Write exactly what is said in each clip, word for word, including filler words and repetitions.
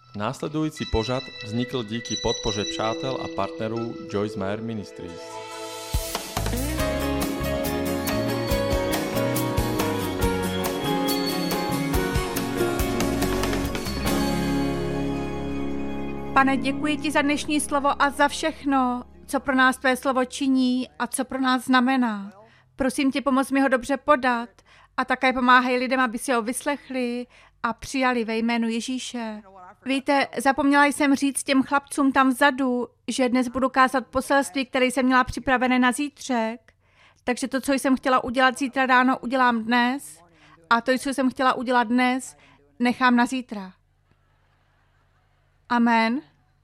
Následující pořad vznikl díky podpoře přátel a partnerů Joyce Meyer Ministries. Pane, děkuji ti za dnešní slovo a za všechno, co pro nás tvé slovo činí a co pro nás znamená. Prosím tě, pomoz mi ho dobře podat a také pomáhej lidem, aby si ho vyslechli a přijali ve jménu Ježíše. Víte, zapomněla jsem říct těm chlapcům tam vzadu, že dnes budu kázat poselství, které jsem měla připravené na zítřek, takže to, co jsem chtěla udělat zítra ráno, udělám dnes a to, co jsem chtěla udělat dnes, nechám na zítra. Amen.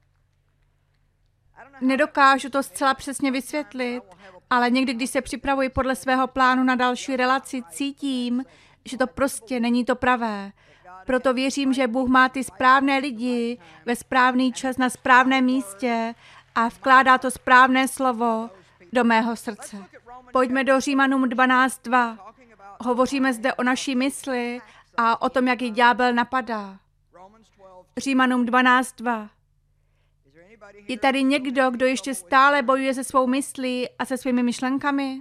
Nedokážu to zcela přesně vysvětlit, ale někdy, když se připravuji podle svého plánu na další relaci, cítím, že to prostě není to pravé. Proto věřím, že Bůh má ty správné lidi ve správný čas na správném místě a vkládá to správné slovo do mého srdce. Pojďme do Římanům dvanáct dva. Hovoříme zde o naší mysli a o tom, jak ji ďábel napadá. Římanům dvanáct dva. Je tady někdo, kdo ještě stále bojuje se svou myslí a se svými myšlenkami?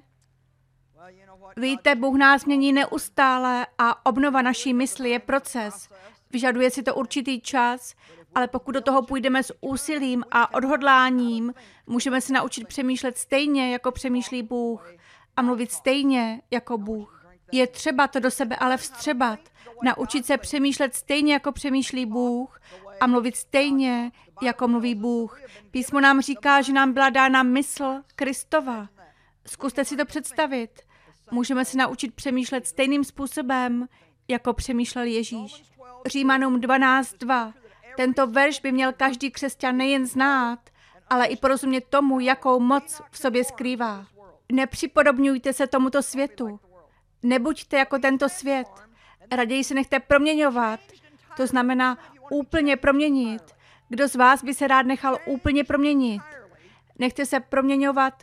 Víte, Bůh nás mění neustále a obnova naší mysli je proces. Vyžaduje si to určitý čas, ale pokud do toho půjdeme s úsilím a odhodláním, můžeme se naučit přemýšlet stejně, jako přemýšlí Bůh a mluvit stejně, jako Bůh. Je třeba to do sebe ale vstřebat, naučit se přemýšlet stejně, jako přemýšlí Bůh a mluvit stejně, jako mluví Bůh. Písmo nám říká, že nám byla dána mysl Kristova. Zkuste si to představit. Můžeme se naučit přemýšlet stejným způsobem, jako přemýšlel Ježíš. Římanům dvanáct dva. Tento verš by měl každý křesťan nejen znát, ale i porozumět tomu, jakou moc v sobě skrývá. Nepřipodobňujte se tomuto světu. Nebuďte jako tento svět. Raději se nechte proměňovat. To znamená úplně proměnit. Kdo z vás by se rád nechal úplně proměnit? Nechte se proměňovat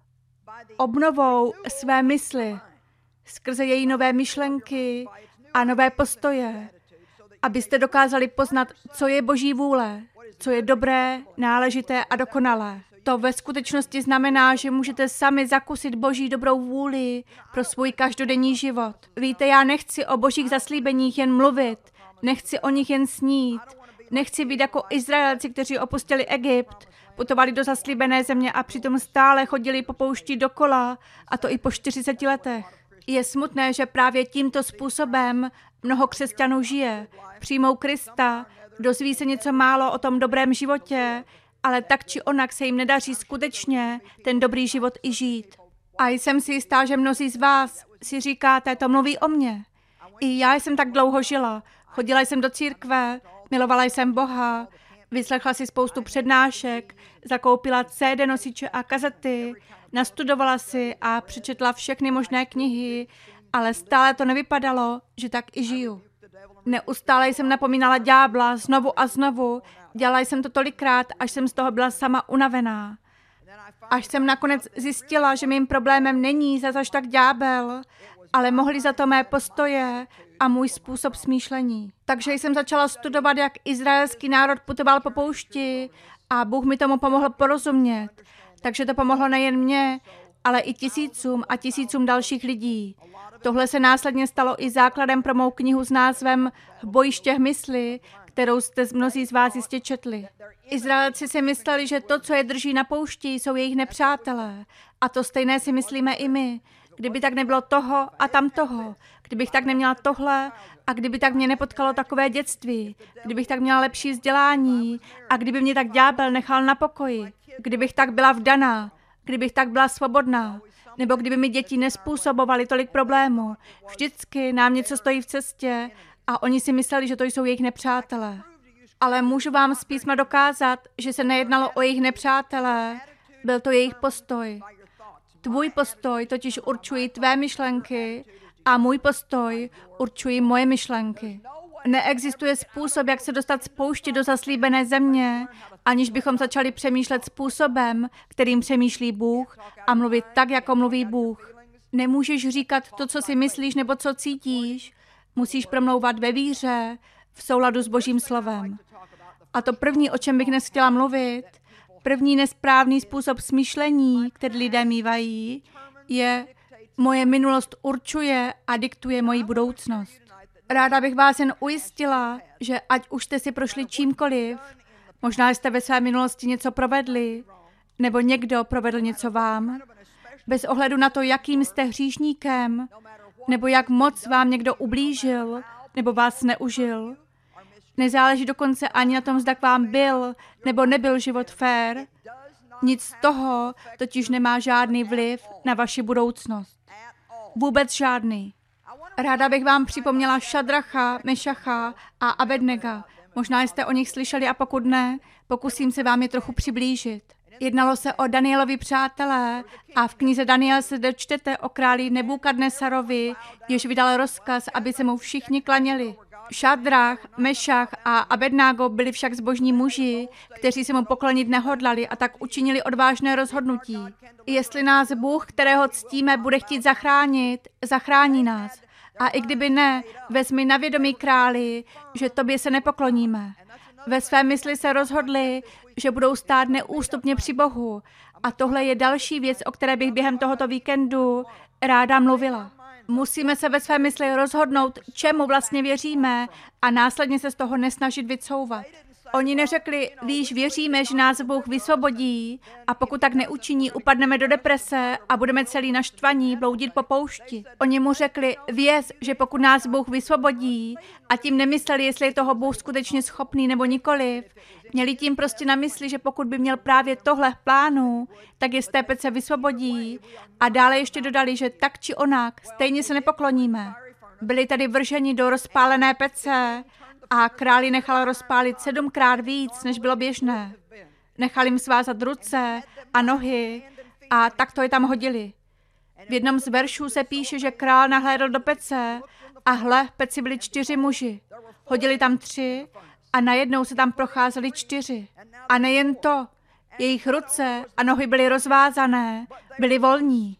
obnovou své mysli, skrze její nové myšlenky a nové postoje, abyste dokázali poznat, co je Boží vůle, co je dobré, náležité a dokonalé. To ve skutečnosti znamená, že můžete sami zakusit Boží dobrou vůli pro svůj každodenní život. Víte, já nechci o Božích zaslíbeních jen mluvit, nechci o nich jen snít, nechci být jako Izraelci, kteří opustili Egypt, putovali do zaslíbené země a přitom stále chodili po poušti dokola, a to i po čtyřiceti letech. Je smutné, že právě tímto způsobem mnoho křesťanů žije. Přijmou Krista, dozví se něco málo o tom dobrém životě, ale tak či onak se jim nedaří skutečně ten dobrý život i žít. A jsem si jistá, že mnozí z vás si říkáte, to mluví o mně. I já jsem tak dlouho žila. Chodila jsem do církve, milovala jsem Boha, vyslechla si spoustu přednášek, zakoupila cé dé nosiče a kazety, nastudovala si a přečetla všechny možné knihy, ale stále to nevypadalo, že tak i žiju. Neustále jsem napomínala ďábla znovu a znovu, dělala jsem to tolikrát, až jsem z toho byla sama unavená. Až jsem nakonec zjistila, že mým problémem není zas až tak ďábel, ale mohli za to mé postoje a můj způsob smýšlení. Takže jsem začala studovat, jak izraelský národ putoval po poušti a Bůh mi tomu pomohl porozumět. Takže to pomohlo nejen mně, ale i tisícům a tisícům dalších lidí. Tohle se následně stalo i základem pro mou knihu s názvem V bojištěch mysli, kterou jste mnozí z vás jistě četli. Izraelci si mysleli, že to, co je drží na poušti, jsou jejich nepřátelé. A to stejné si myslíme i my. Kdyby tak nebylo toho a tam toho, kdybych tak neměla tohle a kdyby tak mě nepotkalo takové dětství, kdybych tak měla lepší vzdělání a kdyby mě tak ďábel nechal na pokoji, kdybych tak byla vdaná, kdybych tak byla svobodná, nebo kdyby mi děti nespůsobovaly tolik problémů. Vždycky nám něco stojí v cestě a oni si mysleli, že to jsou jejich nepřátelé. Ale můžu vám z písma dokázat, že se nejednalo o jejich nepřátelé, byl to jejich postoj. Tvůj postoj totiž určují tvé myšlenky a můj postoj určují moje myšlenky. Neexistuje způsob, jak se dostat z pouště do zaslíbené země, aniž bychom začali přemýšlet způsobem, kterým přemýšlí Bůh a mluvit tak, jako mluví Bůh. Nemůžeš říkat to, co si myslíš nebo co cítíš. Musíš promlouvat ve víře, v souladu s Božím slovem. A to první, o čem bych dnes chtěla mluvit, první nesprávný způsob smýšlení, který lidé mívají, je moje minulost určuje a diktuje moji budoucnost. Ráda bych vás jen ujistila, že ať už jste si prošli čímkoliv, možná jste ve své minulosti něco provedli, nebo někdo provedl něco vám, bez ohledu na to, jakým jste hříšníkem, nebo jak moc vám někdo ublížil, nebo vás neužil. Nezáleží dokonce ani na tom, zda k vám byl, nebo nebyl život fér. Nic z toho totiž nemá žádný vliv na vaši budoucnost. Vůbec žádný. Ráda bych vám připomněla Šadracha, Mešacha a Abednega. Možná jste o nich slyšeli a pokud ne, pokusím se vám je trochu přiblížit. Jednalo se o Danielovi přátelé a v knize Daniel se dočtete o králi Nebukadnesarovi, jež vydal rozkaz, aby se mu všichni klaněli. Šadrach, Mešach a Abednágo byli však zbožní muži, kteří se mu poklonit nehodlali a tak učinili odvážné rozhodnutí. Jestli nás Bůh, kterého ctíme, bude chtít zachránit, zachrání nás. A i kdyby ne, vezmi na vědomí králi, že tobě se nepokloníme. Ve své mysli se rozhodli, že budou stát neústupně při Bohu. A tohle je další věc, o které bych během tohoto víkendu ráda mluvila. Musíme se ve své mysli rozhodnout, čemu vlastně věříme a následně se z toho nesnažit vycouvat. Oni neřekli, víš, věříme, že nás Bůh vysvobodí a pokud tak neučiní, upadneme do deprese a budeme celý naštvaní bloudit po poušti. Oni mu řekli, věz, že pokud nás Bůh vysvobodí a tím nemysleli, jestli je toho Bůh skutečně schopný nebo nikoliv, měli tím prostě na mysli, že pokud by měl právě tohle v plánu, tak je z té pece vysvobodí a dále ještě dodali, že tak či onak stejně se nepokloníme. Byli tady vrženi do rozpálené pece a králi nechal rozpálit sedmkrát víc, než bylo běžné. Nechal jim svázat ruce a nohy a tak to je tam hodili. V jednom z veršů se píše, že král nahlédl do pece a hle, v peci byli čtyři muži. Hodili tam tři a najednou se tam procházeli čtyři. A nejen to, jejich ruce a nohy byly rozvázané, byli volní.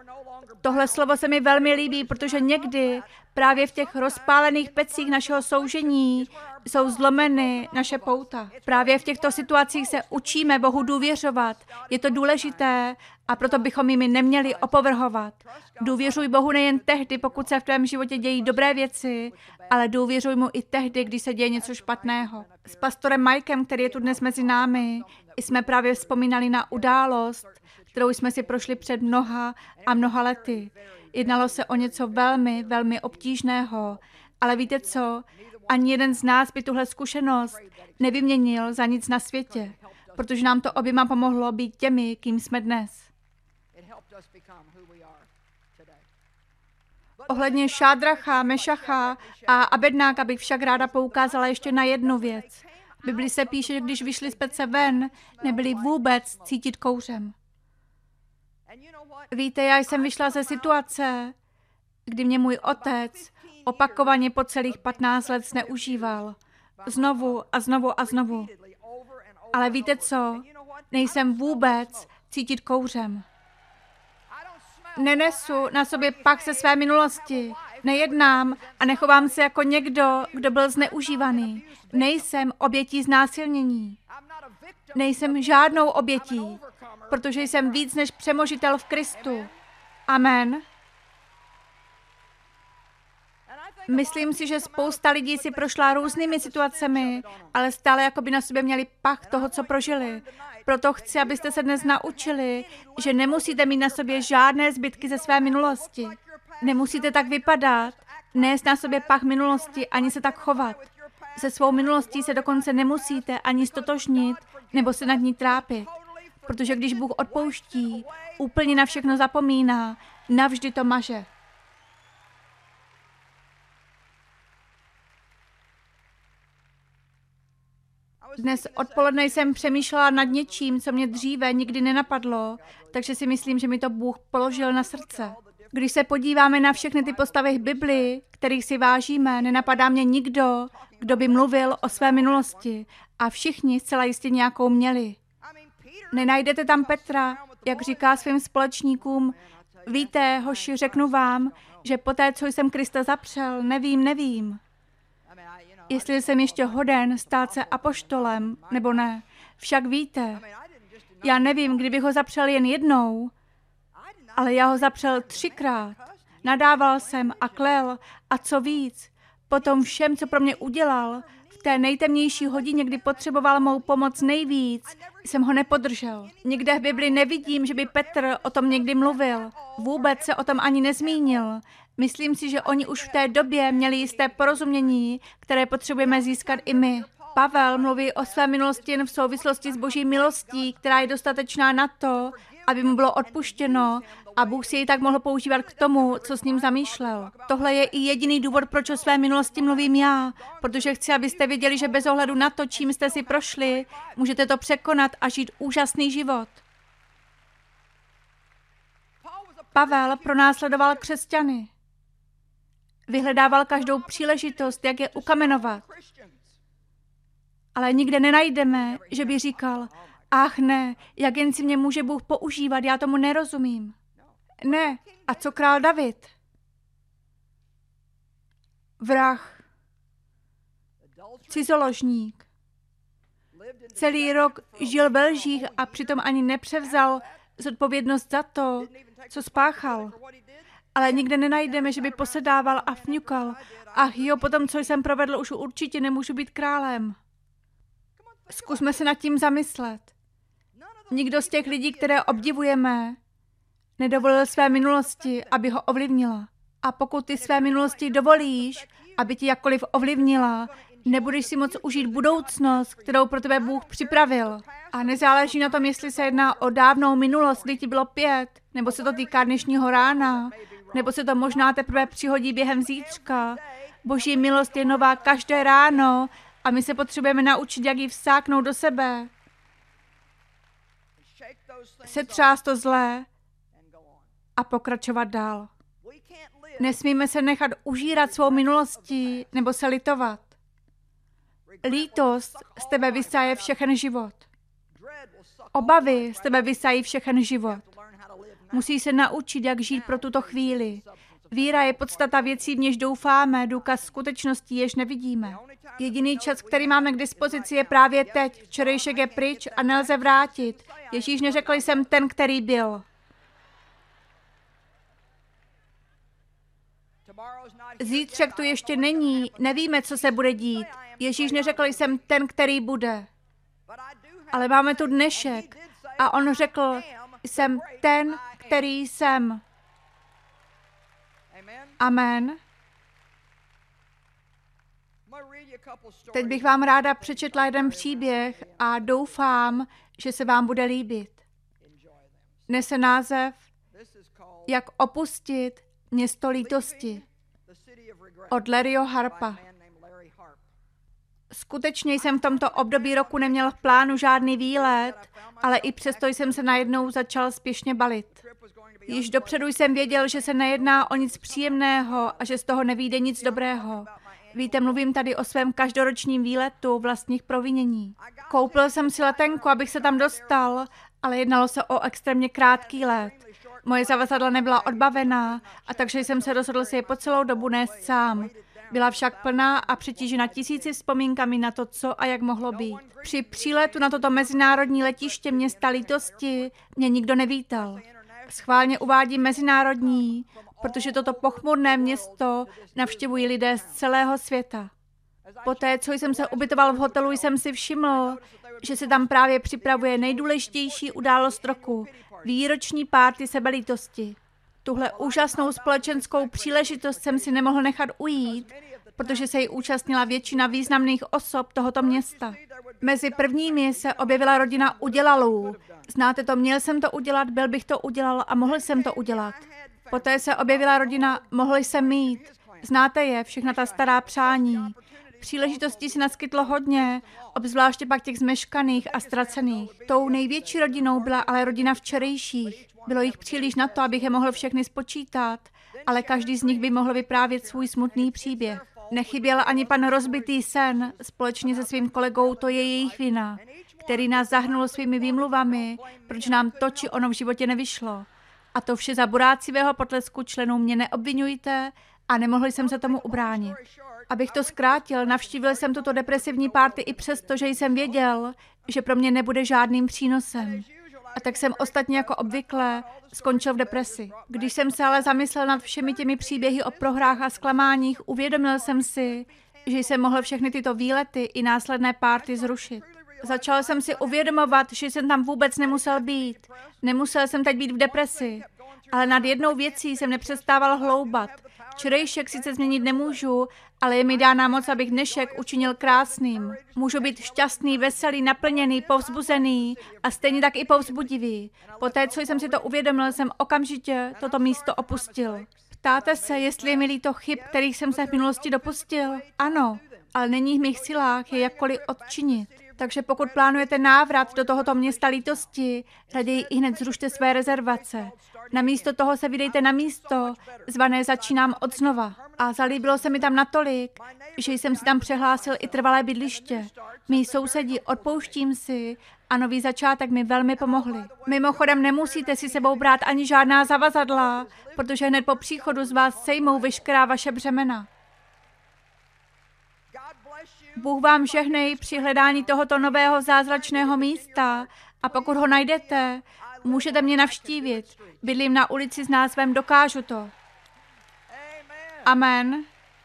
Tohle slovo se mi velmi líbí, protože někdy právě v těch rozpálených pecích našeho soužení jsou zlomeny naše pouta. Právě v těchto situacích se učíme Bohu důvěřovat. Je to důležité a proto bychom jimi neměli opovrhovat. Důvěřuj Bohu nejen tehdy, pokud se v tvém životě dějí dobré věci, ale důvěřuj mu i tehdy, když se děje něco špatného. S pastorem Mikem, který je tu dnes mezi námi, jsme právě vzpomínali na událost, kterou jsme si prošli před mnoha a mnoha lety. Jednalo se o něco velmi, velmi obtížného, ale víte co? Ani jeden z nás by tuhle zkušenost nevyměnil za nic na světě, protože nám to oběma pomohlo být těmi, kým jsme dnes. Ohledně Šádracha, Mešacha a Abednága bych však ráda poukázala ještě na jednu věc. V Bibli se píše, že když vyšli z pece ven, nebyli vůbec cítit kouřem. Víte, já jsem vyšla ze situace, kdy mě můj otec opakovaně po celých patnáct let zneužíval. Znovu a znovu a znovu. Ale víte co? Nejsem vůbec cítit kouřem. Nenesu na sobě pach ze své minulosti. Nejednám a nechovám se jako někdo, kdo byl zneužívaný. Nejsem obětí znásilnění. Nejsem žádnou obětí, protože jsem víc než přemožitel v Kristu. Amen. Myslím si, že spousta lidí si prošla různými situacemi, ale stále jako by na sobě měli pach toho, co prožili. Proto chci, abyste se dnes naučili, že nemusíte mít na sobě žádné zbytky ze své minulosti. Nemusíte tak vypadat, nést na sobě pach minulosti, ani se tak chovat. Se svou minulostí se dokonce nemusíte ani stotožnit, nebo se nad ní trápit. Protože když Bůh odpouští, úplně na všechno zapomíná, navždy to maže. Dnes odpoledne jsem přemýšlela nad něčím, co mě dříve nikdy nenapadlo, takže si myslím, že mi to Bůh položil na srdce. Když se podíváme na všechny ty postavy v Bibli, kterých si vážíme, nenapadá mě nikdo, kdo by mluvil o své minulosti a všichni zcela jistě nějakou měli. Nenajdete tam Petra, jak říká svým společníkům, víte, hoši, řeknu vám, že poté, co jsem Krista zapřel, nevím, nevím. jestli jsem ještě hoden stát se apoštolem, nebo ne. Však víte, já nevím, kdybych ho zapřel jen jednou, ale já ho zapřel třikrát. Nadával jsem a klel a co víc, potom všem, co pro mě udělal, v té nejtemnější hodině, kdy potřeboval mou pomoc nejvíc, jsem ho nepodržel. Nikde v Bibli nevidím, že by Petr o tom někdy mluvil. Vůbec se o tom ani nezmínil. Myslím si, že oni už v té době měli jisté porozumění, které potřebujeme získat i my. Pavel mluví o své minulosti jen v souvislosti s Boží milostí, která je dostatečná na to, aby mu bylo odpuštěno a Bůh si ji tak mohl používat k tomu, co s ním zamýšlel. Tohle je i jediný důvod, proč o své minulosti mluvím já, protože chci, abyste věděli, že bez ohledu na to, čím jste si prošli, můžete to překonat a žít úžasný život. Pavel pronásledoval křesťany. Vyhledával každou příležitost, jak je ukamenovat. Ale nikde nenajdeme, že by říkal, ach ne, jak jen si mě může Bůh používat, já tomu nerozumím. Ne, a co král David? Vrah, cizoložník. Celý rok žil ve lžích a přitom ani nepřevzal zodpovědnost za to, co spáchal. Ale nikde nenajdeme, že by posedával a fňukal. Ach jo, potom, co jsem provedl, už určitě nemůžu být králem. Zkusme se nad tím zamyslet. Nikdo z těch lidí, které obdivujeme, nedovolil své minulosti, aby ho ovlivnila. A pokud ty své minulosti dovolíš, aby ti jakkoliv ovlivnila, nebudeš si moc užít budoucnost, kterou pro tebe Bůh připravil. A nezáleží na tom, jestli se jedná o dávnou minulost, kdy ti bylo pět, nebo se to týká dnešního rána, nebo se to možná teprve přihodí během zítřka. Boží milost je nová každé ráno a my se potřebujeme naučit, jak ji vsáknout do sebe. Setřást to zlé a pokračovat dál. Nesmíme se nechat užírat svou minulostí nebo se litovat. Lítost z tebe vysáje všechen život. Obavy z tebe vysájí všechen život. Musí se naučit, jak žít pro tuto chvíli. Víra je podstata věcí, v něž doufáme, důkaz skutečností, jež nevidíme. Jediný čas, který máme k dispozici, je právě teď. Včerejšek je pryč a nelze vrátit. Ježíš neřekl, jsem ten, který byl. Zítřek tu ještě není, nevíme, co se bude dít. Ježíš neřekl, jsem ten, který bude. Ale máme tu dnešek a on řekl, jsem ten, který jsem. Amen. Teď bych vám ráda přečetla jeden příběh a doufám, že se vám bude líbit. Nese název Jak opustit město lítosti od Larryho Harpa. Skutečně jsem v tomto období roku neměl v plánu žádný výlet, ale i přesto jsem se najednou začal spěšně balit. Již dopředu jsem věděl, že se nejedná o nic příjemného a že z toho nevyjde nic dobrého. Víte, mluvím tady o svém každoročním výletu vlastních provinění. Koupil jsem si letenku, abych se tam dostal, ale jednalo se o extrémně krátký let. Moje zavazadla nebyla odbavená, a takže jsem se rozhodl si je po celou dobu nést sám. Byla však plná a přetížena tisíci vzpomínkami na to, co a jak mohlo být. Při příletu na toto mezinárodní letiště města lítosti mě nikdo nevítal. Schválně uvádím mezinárodní, protože toto pochmurné město navštěvují lidé z celého světa. Poté, co jsem se ubytoval v hotelu, jsem si všiml, že se tam právě připravuje nejdůležitější událost roku, výroční párty sebelítosti. Tuhle úžasnou společenskou příležitost jsem si nemohl nechat ujít, protože se jí účastnila většina významných osob tohoto města. Mezi prvními se objevila rodina Udělalů. Znáte to, měl jsem to udělat, byl bych to udělal a mohl jsem to udělat. Poté se objevila rodina Mohl jsem mít. Znáte je, všechna ta stará přání. Příležitostí si naskytlo hodně, obzvláště pak těch zmeškaných a ztracených. Tou největší rodinou byla ale rodina včerejších. Bylo jich příliš na to, abych je mohl všechny spočítat, ale každý z nich by mohl vyprávět svůj smutný příběh. Nechyběl ani pan rozbitý sen, společně se svým kolegou To je jejich vina, který nás zahrnul svými výmluvami, proč nám to či ono v životě nevyšlo. A to vše za borácivého potlesku členů Mě neobvinujte a nemohl jsem se tomu ubránit. Abych to zkrátil, navštívil jsem tuto depresivní party i přesto, že jsem věděl, že pro mě nebude žádným přínosem. A tak jsem ostatně jako obvykle skončil v depresi. Když jsem se ale zamyslel nad všemi těmi příběhy o prohrách a zklamáních, uvědomil jsem si, že jsem mohl všechny tyto výlety i následné párty zrušit. Začal jsem si uvědomovat, že jsem tam vůbec nemusel být. Nemusel jsem teď být v depresi. Ale nad jednou věcí jsem nepřestával hloubat. Včerejšek sice změnit nemůžu, ale je mi dána moc, abych dnešek učinil krásným. Můžu být šťastný, veselý, naplněný, povzbuzený a stejně tak i povzbudivý. Poté, co jsem si to uvědomil, jsem okamžitě toto místo opustil. Ptáte se, jestli je mi líto chyb, kterých jsem se v minulosti dopustil? Ano, ale není v mých silách je jakkoliv odčinit. Takže pokud plánujete návrat do tohoto města lítosti, raději i hned zrušte své rezervace. Namísto toho se vydejte na místo, zvané Začínám od znova. A zalíbilo se mi tam natolik, že jsem si tam přehlásil i trvalé bydliště. Mí sousedí, odpouštím si a nový začátek mi velmi pomohli. Mimochodem nemusíte si sebou brát ani žádná zavazadla, protože hned po příchodu z vás sejmou veškerá vaše břemena. Bůh vám žehnej při hledání tohoto nového zázračného místa a pokud ho najdete, můžete mě navštívit. Bydlím na ulici s názvem Dokážu to. Amen.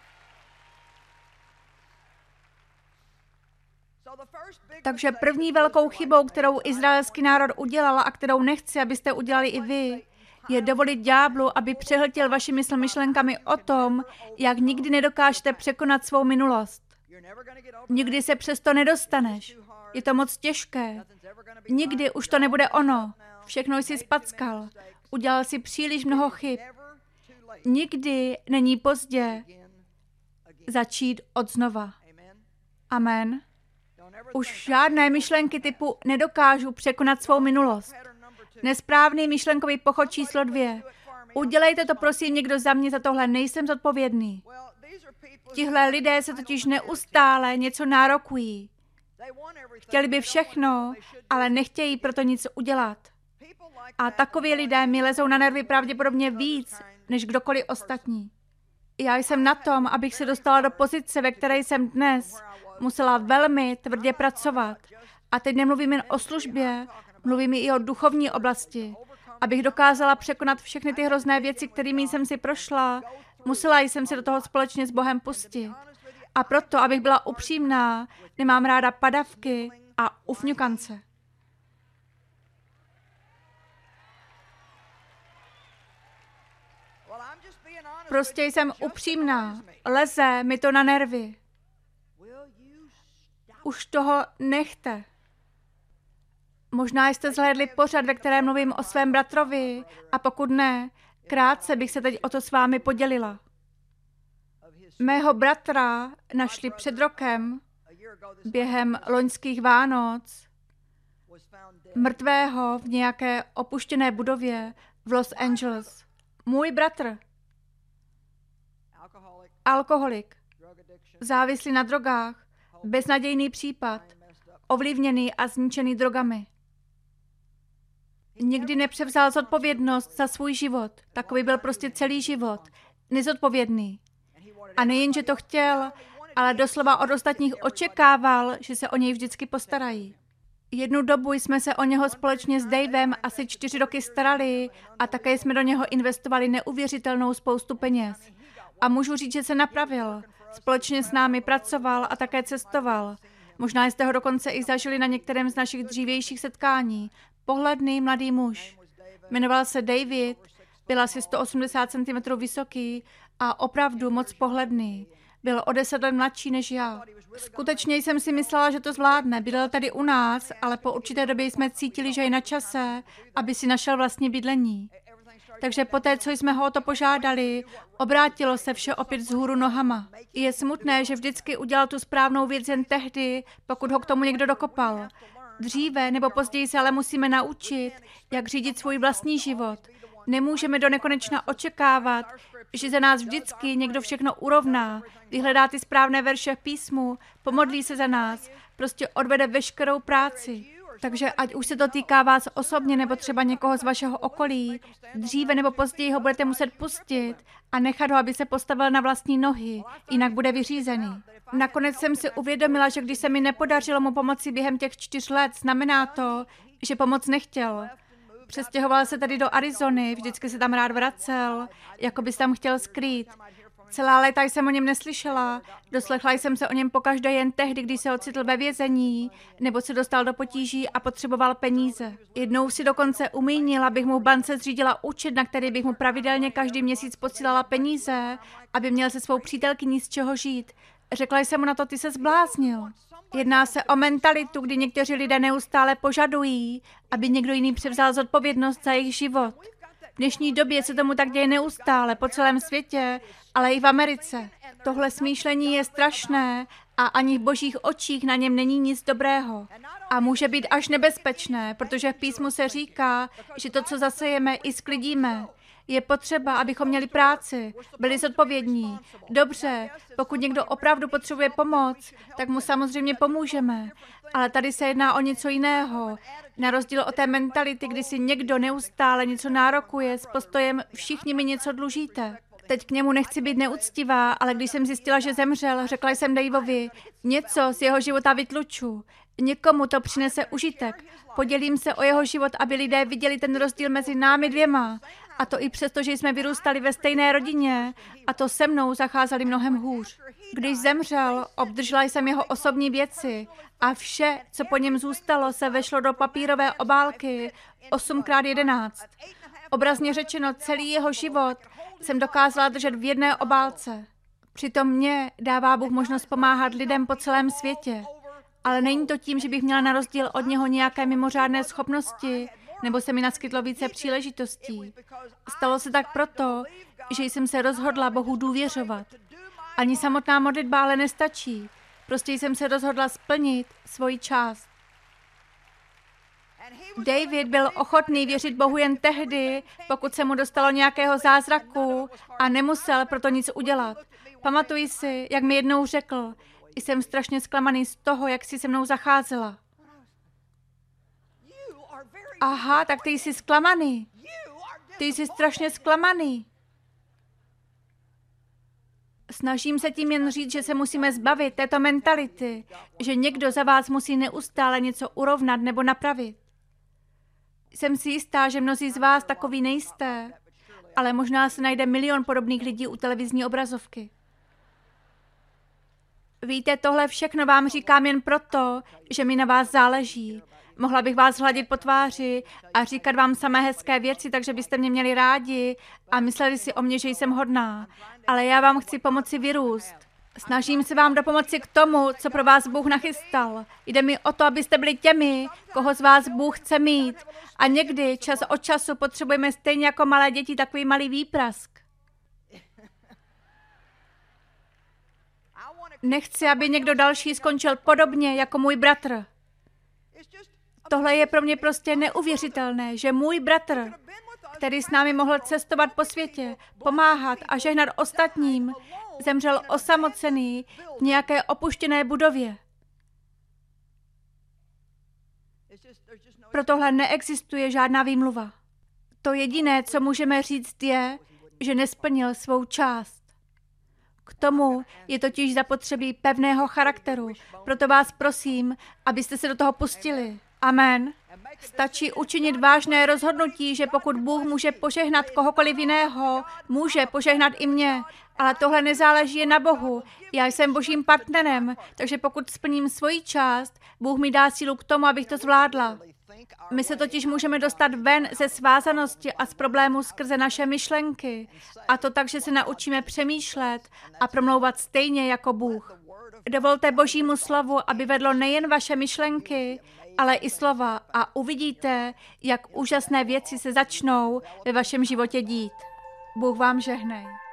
Takže první velkou chybou, kterou izraelský národ udělal a kterou nechci, abyste udělali i vy, je dovolit ďáblu, aby přehltil vaši mysl myšlenkami o tom, jak nikdy nedokážete překonat svou minulost. Nikdy se přesto nedostaneš. Je to moc těžké. Nikdy už to nebude ono. Všechno jsi spackal. Udělal si příliš mnoho chyb. Nikdy není pozdě začít od znova. Amen. Už žádné myšlenky typu nedokážu překonat svou minulost. Nesprávný myšlenkový pochod číslo dvě. Udělejte to prosím někdo za mě, za tohle nejsem zodpovědný. Tihle lidé se totiž neustále něco nárokují. Chtěli by všechno, ale nechtějí proto nic udělat. A takoví lidé mi lezou na nervy pravděpodobně víc, než kdokoliv ostatní. Já jsem na tom, abych se dostala do pozice, ve které jsem dnes, musela velmi tvrdě pracovat. A teď nemluvím jen o službě, mluvím i o duchovní oblasti. Abych dokázala překonat všechny ty hrozné věci, kterými jsem si prošla, musela jsem se do toho společně s Bohem pustit. A proto, abych byla upřímná, nemám ráda padavky a ufňukance. Prostě jsem upřímná. Leze mi to na nervy. Už toho nechte. Možná jste zhlédli pořad, ve kterém mluvím o svém bratrovi, a pokud ne, krátce bych se teď o to s vámi podělila. Mého bratra našli před rokem, během loňských Vánoc, mrtvého v nějaké opuštěné budově v Los Angeles. Můj bratr, alkoholik, závislý na drogách, beznadějný případ, ovlivněný a zničený drogami. Nikdy nepřevzal zodpovědnost za svůj život. Takový byl prostě celý život. Nezodpovědný. A nejen, že to chtěl, ale doslova od ostatních očekával, že se o něj vždycky postarají. Jednu dobu jsme se o něho společně s Davem asi čtyři roky starali a také jsme do něho investovali neuvěřitelnou spoustu peněz. A můžu říct, že se napravil. Společně s námi pracoval a také cestoval. Možná jste ho dokonce i zažili na některém z našich dřívějších setkání. Pohledný mladý muž. Jmenoval se David, byl asi sto osmdesát centimetrů vysoký a opravdu moc pohledný. Byl o deset let mladší než já. Skutečně jsem si myslela, že to zvládne. Bydlel tady u nás, ale po určité době jsme cítili, že je na čase, aby si našel vlastní bydlení. Takže poté, co jsme ho o to požádali, obrátilo se vše opět vzhůru nohama. Je smutné, že vždycky udělal tu správnou věc jen tehdy, pokud ho k tomu někdo dokopal. Dříve nebo později se ale musíme naučit, jak řídit svůj vlastní život. Nemůžeme do nekonečna očekávat, že za nás vždycky někdo všechno urovná, vyhledá ty správné verše v písmu, pomodlí se za nás, prostě odvede veškerou práci. Takže ať už se to týká vás osobně nebo třeba někoho z vašeho okolí, dříve nebo později ho budete muset pustit a nechat ho, aby se postavil na vlastní nohy, jinak bude vyřízený. Nakonec jsem si uvědomila, že když se mi nepodařilo mu pomoci během těch čtyř let, znamená to, že pomoc nechtěl. Přestěhoval se tady do Arizony, vždycky se tam rád vracel, jako by se tam chtěl skrýt. Celá léta jsem o něm neslyšela, doslechla jsem se o něm pokaždé jen tehdy, když se ocitl ve vězení, nebo se dostal do potíží a potřeboval peníze. Jednou si dokonce umínila, abych mu v bance zřídila účet, na který bych mu pravidelně každý měsíc posílala peníze, aby měl se svou přítelkyní z čeho žít. Řekla jsem mu na to, ty se zbláznil. Jedná se o mentalitu, kdy někteří lidé neustále požadují, aby někdo jiný převzal zodpovědnost za jejich život. V dnešní době se tomu tak děje neustále, po celém světě, ale i v Americe. Tohle smýšlení je strašné a ani v božích očích na něm není nic dobrého. A může být až nebezpečné, protože v písmu se říká, že to, co zasejeme, i sklidíme. Je potřeba, abychom měli práci, byli zodpovědní. Dobře, pokud někdo opravdu potřebuje pomoc, tak mu samozřejmě pomůžeme. Ale tady se jedná o něco jiného. Na rozdíl od té mentality, kdy si někdo neustále něco nárokuje s postojem všichni mi něco dlužíte. Teď k němu nechci být neúctivá, ale když jsem zjistila, že zemřel, řekla jsem Daveovi, něco z jeho života vytluču. Někomu to přinese užitek. Podělím se o jeho život, aby lidé viděli ten rozdíl mezi námi dvěma. A to i přesto, že jsme vyrůstali ve stejné rodině a to se mnou zacházeli mnohem hůř. Když zemřel, obdržela jsem jeho osobní věci a vše, co po něm zůstalo, se vešlo do papírové obálky osm krát jedenáct. Obrazně řečeno, celý jeho život jsem dokázala držet v jedné obálce. Přitom mě dává Bůh možnost pomáhat lidem po celém světě. Ale není to tím, že bych měla na rozdíl od něho nějaké mimořádné schopnosti, nebo se mi naskytlo více příležitostí. Stalo se tak proto, že jsem se rozhodla Bohu důvěřovat. Ani samotná modlitba ale nestačí. Prostě jsem se rozhodla splnit svoji část. David byl ochotný věřit Bohu jen tehdy, pokud se mu dostalo nějakého zázraku a nemusel proto nic udělat. Pamatuji si, jak mi jednou řekl, jsem strašně zklamaný z toho, jak jsi se mnou zacházela. Aha, tak ty jsi zklamaný. Ty jsi strašně zklamaný. Snažím se tím jen říct, že se musíme zbavit této mentality, že někdo za vás musí neustále něco urovnat nebo napravit. Jsem si jistá, že mnozí z vás takový nejste, ale možná se najde milion podobných lidí u televizní obrazovky. Víte, tohle všechno vám říkám jen proto, že mi na vás záleží. Mohla bych vás hladit po tváři a říkat vám samé hezké věci, takže byste mě měli rádi a mysleli si o mě, že jsem hodná. Ale já vám chci pomoci vyrůst. Snažím se vám dopomoci k tomu, co pro vás Bůh nachystal. Jde mi o to, abyste byli těmi, koho z vás Bůh chce mít. A někdy, čas od času, potřebujeme stejně jako malé děti takový malý výprask. Nechci, aby někdo další skončil podobně jako můj bratr. Tohle je pro mě prostě neuvěřitelné, že můj bratr, který s námi mohl cestovat po světě, pomáhat a žehnat ostatním, zemřel osamocený v nějaké opuštěné budově. Pro tohle neexistuje žádná výmluva. To jediné, co můžeme říct, je, že nesplnil svou část. K tomu je totiž zapotřebí pevného charakteru. Proto vás prosím, abyste se do toho pustili. Amen. Stačí učinit vážné rozhodnutí, že pokud Bůh může požehnat kohokoliv jiného, může požehnat i mě. Ale tohle nezáleží jen na Bohu. Já jsem Božím partnerem, takže pokud splním svoji část, Bůh mi dá sílu k tomu, abych to zvládla. My se totiž můžeme dostat ven ze svázanosti a z problémů skrze naše myšlenky. A to tak, že se naučíme přemýšlet a promlouvat stejně jako Bůh. Dovolte Božímu slovu, aby vedlo nejen vaše myšlenky, ale i slova a uvidíte, jak úžasné věci se začnou ve vašem životě dít. Bůh vám žehnej.